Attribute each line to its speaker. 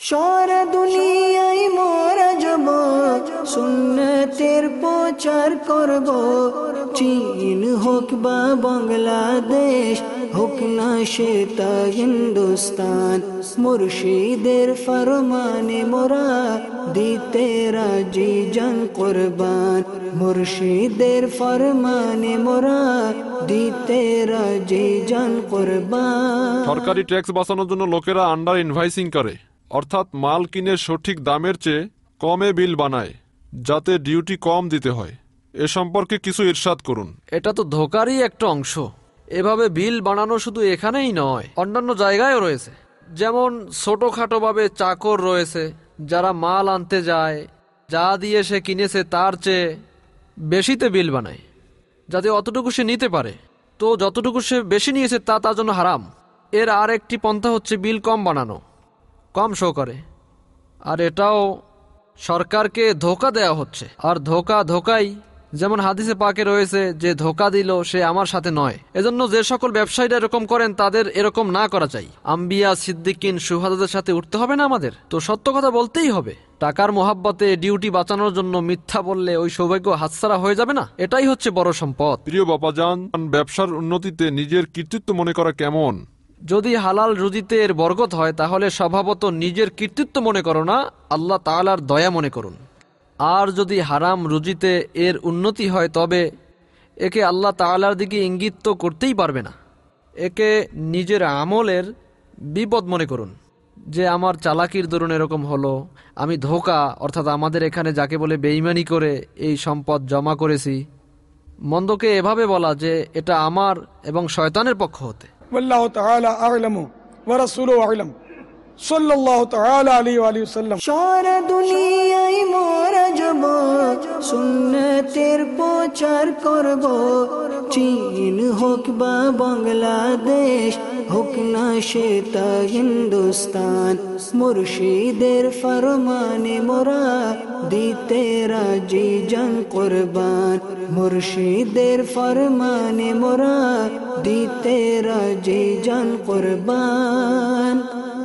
Speaker 1: সারা দুনিয়ায় মোরা যাব, সুন্নতের প্রচার করব। চীন হোক বা বাংলাদেশ, হোক না সেটা হিন্দুস্তান, মুর্শিদের ফরমানে মোরা দিতে রাজি জান কুরবান। মুর্শিদের ফরমানে মোরা দিতে রাজি জান কুরবান।
Speaker 2: সরকারি ট্যাক্স বাঁচানোর জন্য লোকেরা আন্ডার ইনভয়েসিং করে, অর্থাৎ মাল কিনে সঠিক দামের চেয়ে কমে বিল বানায় যাতে ডিউটি কম দিতে হয়। এ সম্পর্কে কিছু ইরশাদ করুন।
Speaker 3: এটা তো ধোকারই একটা অংশ। এভাবে বিল বানানো শুধু এখানেই নয়, অন্যান্য জায়গায়ও রয়েছে। যেমন ছোটখাটোভাবে চাকর রয়েছে, যারা মাল আনতে যায়, যা দিয়ে সে কিনেছে তার চেয়ে বেশিতে বিল বানায় যাতে অতটুকু সে নিতে পারে। তো যতটুকু সে বেশি নিয়েছে তা তার জন্য হারাম। এর আর একটি পন্থা হচ্ছে বিল কম বানানো, কম শো করে। আর এটাও সরকারকে ধোকা দেয়া হচ্ছে। আর ধোকাই, যেমন হাদিসে পাকে রয়েছে যে ধোকা দিল সে আমার সাথে নয়। এজন্য যে সকল ব্যবসায়ীরা এরকম করেন তাদের এরকম না করা চাই। আম্বিয়া, সিদ্দিকিন, শুহাদাদের সাথে উঠতে হবে না আমাদের? তো সত্য কথা বলতেই হবে। টাকার মোহাব্বতে ডিউটি বাঁচানোর জন্য মিথ্যা বললে ওই সৌভাগ্য হাতছাড়া হয়ে যাবে না? এটাই হচ্ছে বড় সম্পদ।
Speaker 2: প্রিয় বাবাজান, ব্যবসার উন্নতিতে নিজের কৃতিত্ব মনে করা কেমন?
Speaker 3: যদি হালাল রুজিতে এর বরকত হয় তাহলে স্বভাবত নিজের কৃতিত্ব মনে করো না, আল্লাহ তাআলার দয়া মনে করুন। আর যদি হারাম রুজিতে এর উন্নতি হয় তবে একে আল্লাহ তাআলার দিকে ইঙ্গিত তো করতেই পারবে না। একে নিজের আমলের বিপদ মনে করুন যে আমার চালাকির দরুন এরকম হলো, আমি ধোকা অর্থাৎ আমাদের এখানে যাকে বলে বেঈমানি করে এই সম্পদ জমা করেছি। মন্দকে এভাবে বলা যে এটা আমার এবং শয়তানের পক্ষ হতে।
Speaker 4: ওয়াল্লাহু তাআলা আ'লামু ওয়া রাসূলুহু আ'লাম সাল্লাল্লাহু তাআলা আলাইহি ওয়া সাল্লাম।
Speaker 1: সারা দুনিয়ায় মোরা যাব, সুন্নতের প্রচার করব। চীন হোক বা বাংলাদেশ, হোক না সেটা হিন্দুস্তান, মুর্শিদের ফরমানে মোরা দিতে রাজি জান কুরবান। মুর্শিদের ফরমানে মোরা দিতে রাজি জান কুরবান।